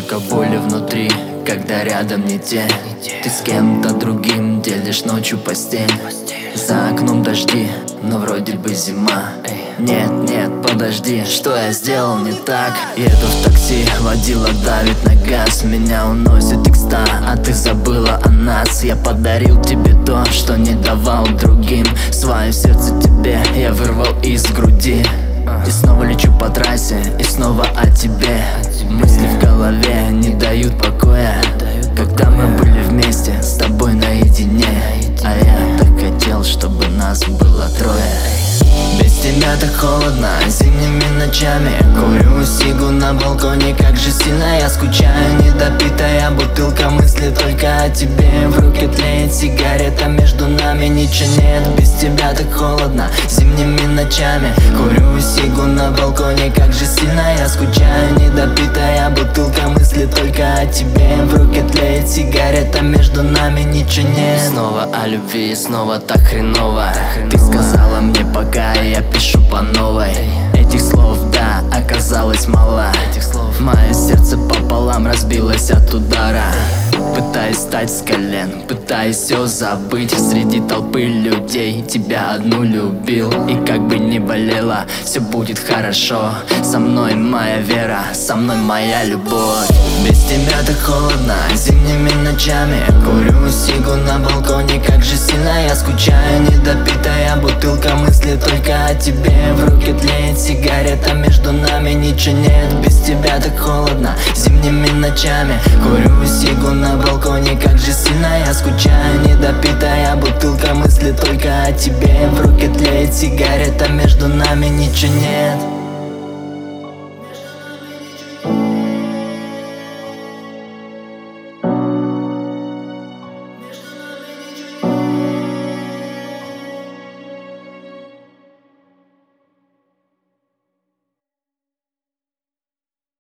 Столько боли внутри, когда рядом не те. Ты с кем-то другим делишь ночью постель. За окном дожди, но вроде бы зима. Нет, нет, подожди, что я сделал не так? Еду в такси, водила давит на газ. Меня уносит икста, а ты забыла о нас. Я подарил тебе то, что не давал другим. Свое сердце тебе я вырвал из груди. И снова лечу по трассе, и снова о тебе. Мысли в голове не дают покоя. Когда мы были вместе, с тобой наедине. А я так хотел, чтобы нас было трое. Без тебя так холодно, зимними ночами. Курю сигу на балконе, как же сильно я скучаю. Недопитая бутылка, мысли только о тебе. В руке тлеет сигарета, между нами ничего нет. Без тебя так холодно, зимними ночами. Курю сигу на балконе, как же сильно я скучаю. Недопитая бутылка, мысли только о тебе. В руке тлеет сигарета, между нами ничего нет. Снова о любви, снова так хреново. Ты сказала мне пока, я пишу по новой. Этих слов, да, оказалось мало. Мое сердце пополам разбилось от удара. Пытаюсь встать с колен, пытаюсь все забыть. Среди толпы людей тебя одну любил. И как бы ни болело, все будет хорошо. Со мной моя вера, со мной моя любовь. Без тебя так холодно, зимними ночами. Курю сигу на балконе, как же сильно я скучаю. Недопитая бутылка, мысли только о тебе. В руке тлеет сигарета, между нами ничего нет. Без тебя так холодно, зимними ночами. Курю сигу на балконе, как же сильно я скучаю. Недопитая бутылка, мысли только о тебе. В руке тлеет сигарета, между нами ничего нет.